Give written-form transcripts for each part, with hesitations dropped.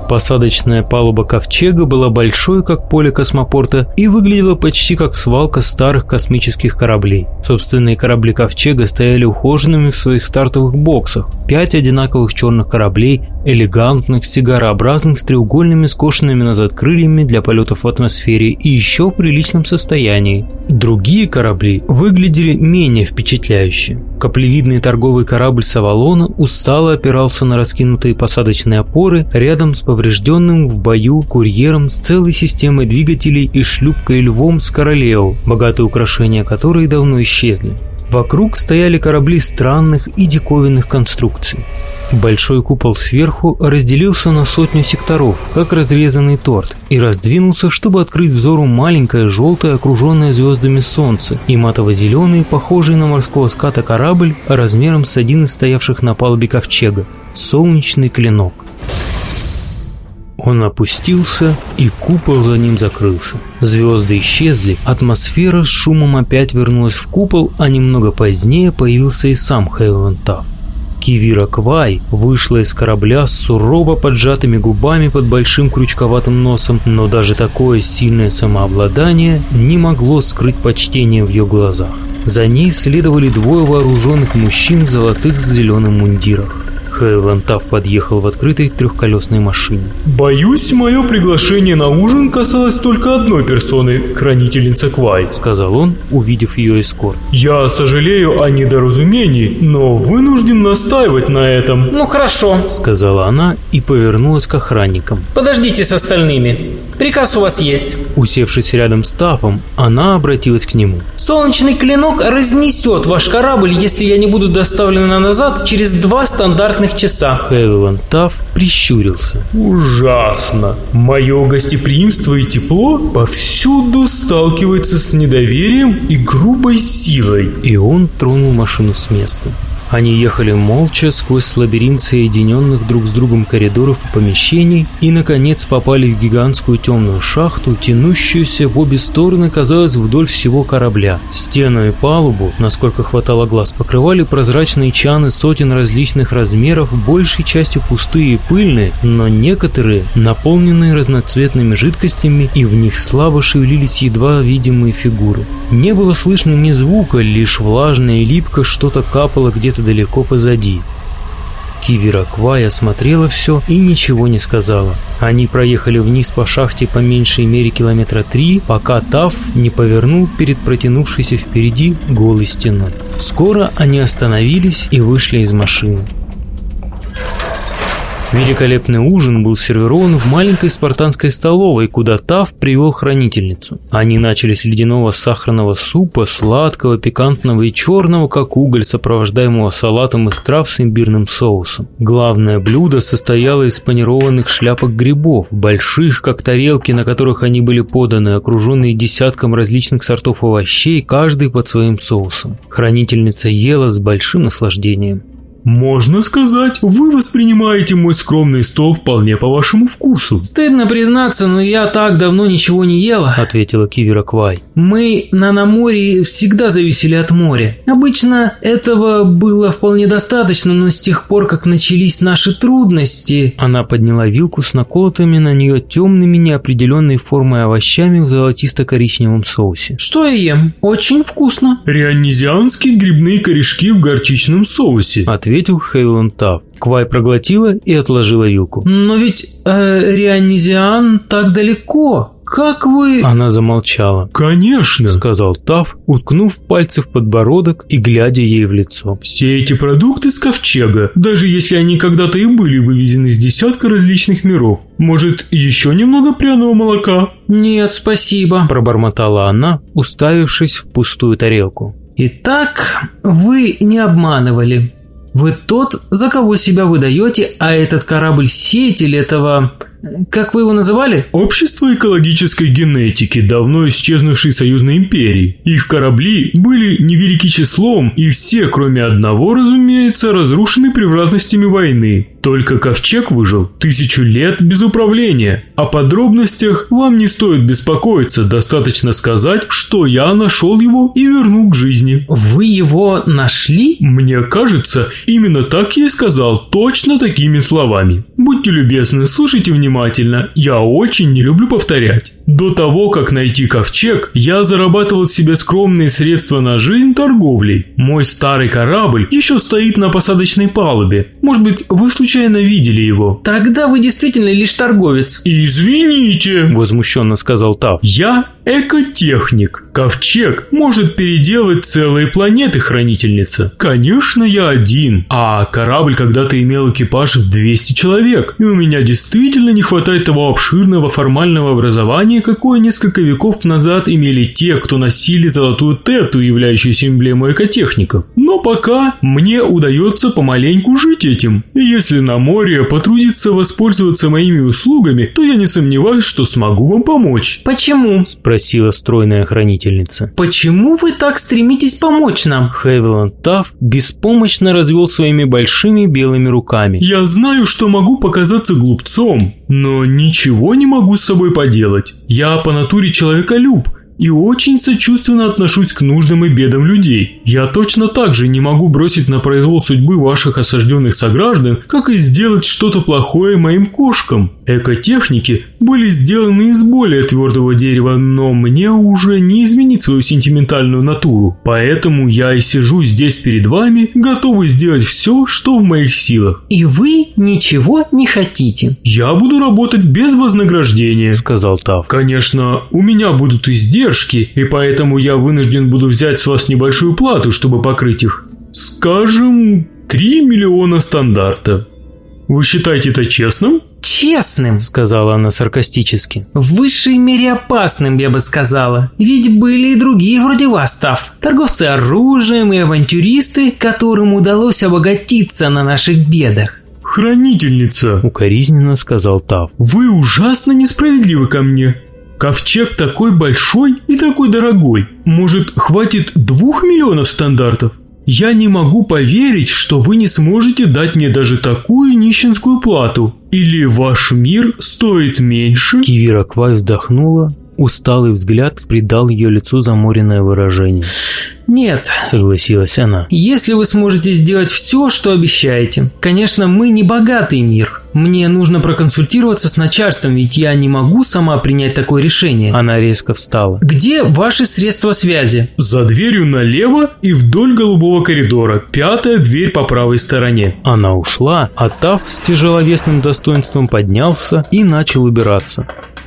Посадочная палуба ковчега была большой, как поле космопорта, и выглядела почти как свалка старых космических кораблей. Собственные корабли ковчега стояли ухоженными в своих стартовых боксах. 5 одинаковых черных кораблей, элегантных, сигарообразных, с треугольными скошенными назад крыльями для полетов в атмосфере и еще в приличном состоянии. Другие корабли выглядели менее впечатляюще. Каплевидный торговый корабль «Савалона» устало опирался на раскинутые посадочные опоры рядом с поврежденным в бою курьером с целой системой двигателей и шлюпкой «Львом» с «Королео», богатые украшения которой давно исчезли. Вокруг стояли корабли странных и диковинных конструкций. Большой купол сверху разделился на 100 секторов, как разрезанный торт, и раздвинулся, чтобы открыть взору маленькое желтое, окруженное звездами солнце, и матово-зеленый, похожий на морского ската корабль размером с один из стоявших на палубе ковчега – солнечный клинок. Он опустился, и купол за ним закрылся. Звезды исчезли, атмосфера с шумом опять вернулась в купол, а немного позднее появился и сам Хейвен Тафф. Кивира Квай вышла из корабля с сурово поджатыми губами под большим крючковатым носом, но даже такое сильное самообладание не могло скрыть почтение в ее глазах. За ней следовали 2 вооруженных мужчин в золотых с зеленым мундирах. Хейвен Тафф подъехал в открытой трехколесной машине. «Боюсь, мое приглашение на ужин касалось только одной персоны, хранительницы Квай», — сказал он, увидев ее эскорт. «Я сожалею о недоразумении, но вынужден настаивать на этом». «Ну хорошо», — сказала она и повернулась к охранникам. «Подождите с остальными. Приказ у вас есть». Усевшись рядом с Таффом, она обратилась к нему. «Солнечный клинок разнесет ваш корабль, если я не буду доставлена назад через 2 стандартных часа». Хейвен Тафф прищурился. «Ужасно. Мое гостеприимство и тепло повсюду сталкивается с недоверием и грубой силой». И он тронул машину с места. Они ехали молча сквозь лабиринт соединенных друг с другом коридоров и помещений и, наконец, попали в гигантскую темную шахту, тянущуюся в обе стороны, казалось, вдоль всего корабля. Стену и палубу, насколько хватало глаз, покрывали прозрачные чаны сотен различных размеров, большей частью пустые и пыльные, но некоторые наполненные разноцветными жидкостями, и в них слабо шевелились едва видимые фигуры. Не было слышно ни звука, лишь влажно и липко что-то капало где-то далеко позади. Кивира Квай осмотрела все и ничего не сказала. Они проехали вниз по шахте по меньшей мере 3 километра, пока Тафф не повернул перед протянувшейся впереди голой стеной. Скоро они остановились и вышли из машины. Великолепный ужин был сервирован в маленькой спартанской столовой, куда Тафф привел хранительницу. Они начали с ледяного сахарного супа, сладкого, пикантного и черного, как уголь, сопровождаемого салатом из трав с имбирным соусом. Главное блюдо состояло из панированных шляпок грибов, больших, как тарелки, на которых они были поданы, окруженные десятком различных сортов овощей, каждый под своим соусом. Хранительница ела с большим наслаждением. «Можно сказать, вы воспринимаете мой скромный стол вполне по вашему вкусу». «Стыдно признаться, но я так давно ничего не ела», — ответила Кивира Квай. «Мы на Наморе всегда зависели от моря. Обычно этого было вполне достаточно, но с тех пор, как начались наши трудности...» Она подняла вилку с наколотыми на нее темными неопределенной формой овощами в золотисто-коричневом соусе. «Что я ем? Очень вкусно». «Рионизианские грибные корешки в горчичном соусе», — ответил Хейвен Тафф. Квай проглотила и отложила вилку. «Но ведь Рионизиан так далеко. Как вы...» Она замолчала. «Конечно», — сказал Тафф, уткнув пальцы в подбородок и глядя ей в лицо. «Все эти продукты с ковчега, даже если они когда-то и были вывезены из десятка различных миров. Может, еще немного пряного молока?» «Нет, спасибо», — пробормотала она, уставившись в пустую тарелку. «Итак, вы не обманывали. Вы тот, за кого себя выдаете, а этот корабль-сеятель этого... Как вы его называли?» «Общество экологической генетики, давно исчезнувшей союзной империи. Их корабли были невелики числом, и все, кроме одного, разумеется, разрушены превратностями войны. Только ковчег выжил 1000 лет без управления. О подробностях вам не стоит беспокоиться, достаточно сказать, что я нашел его и вернул к жизни. Вы его нашли? Мне кажется, именно так я и сказал, точно такими словами. Будьте любезны, слушайте внимательно, я очень не люблю повторять. До того, как найти ковчег, я зарабатывал себе скромные средства на жизнь торговлей. Мой старый корабль еще стоит на посадочной палубе. Может быть, вы случайно видели его? Тогда вы действительно лишь торговец. Извините, возмущенно сказал Таф. Я экотехник. Ковчег может переделать целые планеты, хранительница. Конечно, я один. А корабль когда-то имел экипаж в 200 человек. И у меня действительно не хватает того обширного формального образования, какое несколько веков назад имели те, кто носили золотую тету, являющуюся эмблемой экотехников. Но пока мне удается помаленьку жить этим. И если на море потрудиться воспользоваться моими услугами, то я не сомневаюсь, что смогу вам помочь. Почему? Спросила стройная хранительница. Почему вы так стремитесь помочь нам? Хевиланд Таф беспомощно развел своими большими белыми руками. Я знаю, что могу показаться глупцом, но ничего не могу с собой поделать. Я по натуре человеколюб и очень сочувственно отношусь к нуждам и бедам людей. Я точно так же не могу бросить на произвол судьбы ваших осажденных сограждан, как и сделать что-то плохое моим кошкам. Экотехники были сделаны из более твердого дерева, но мне уже не изменить свою сентиментальную натуру. Поэтому я и сижу здесь перед вами, готовый сделать все, что в моих силах. И вы ничего не хотите? Я буду работать без вознаграждения, сказал Таф. Конечно, у меня будут издержки, и поэтому я вынужден буду взять с вас небольшую плату, чтобы покрыть их. Скажем, 3 миллиона стандарта. Вы считаете это честным? Честным, сказала она саркастически. В высшей мере опасным, я бы сказала. Ведь были и другие вроде вас, Таф. Торговцы оружием и авантюристы, которым удалось обогатиться на наших бедах. Хранительница, укоризненно сказал Таф. Вы ужасно несправедливы ко мне. Ковчег такой большой и такой дорогой. Может, хватит 2 миллионов стандартов? Я не могу поверить, что вы не сможете дать мне даже такую нищенскую плату. Или ваш мир стоит меньше? Кивира Квай вздохнула. Усталый взгляд придал ее лицу заморенное выражение. «Нет», — согласилась она, — «если вы сможете сделать все, что обещаете. Конечно, мы не богатый мир. Мне нужно проконсультироваться с начальством, ведь я не могу сама принять такое решение». Она резко встала. «Где ваши средства связи?» «За дверью налево и вдоль голубого коридора. 5-я дверь по правой стороне». Она ушла, а Таф с тяжеловесным достоинством поднялся и начал убираться.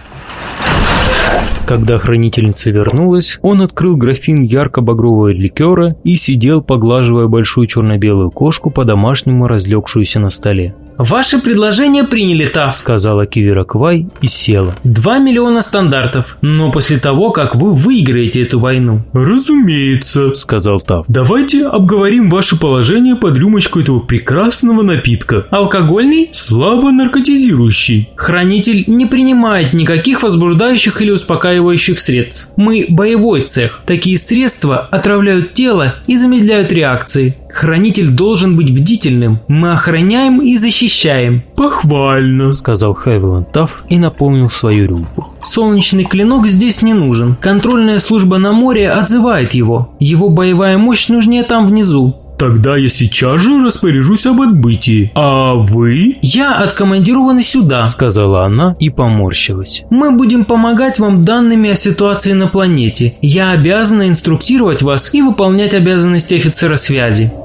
Когда хранительница вернулась, он открыл графин ярко-багрового ликера и сидел, поглаживая большую черно-белую кошку, по-домашнему разлегшуюся на столе. «Ваше предложение приняли, Таф», — сказала Кивира Квай и села. 2 миллиона стандартов, но после того, как вы выиграете эту войну. «Разумеется», — сказал Таф. «Давайте обговорим ваше положение под рюмочку этого прекрасного напитка». «Алкогольный?» «Слабо наркотизирующий». «Хранитель не принимает никаких возбуждающих или успокаивающих средств. Мы боевой цех. Такие средства отравляют тело и замедляют реакции. Хранитель должен быть бдительным. Мы охраняем и защищаем». «Похвально», — сказал Хевиланд Таф и наполнил свою рюмку. «Солнечный клинок здесь не нужен. Контрольная служба на море отзывает его. Его боевая мощь нужнее там внизу». «Тогда я сейчас же распоряжусь об отбытии. А вы?» «Я откомандирована сюда», — сказала она и поморщилась. «Мы будем помогать вам данными о ситуации на планете. Я обязана инструктировать вас и выполнять обязанности офицера связи».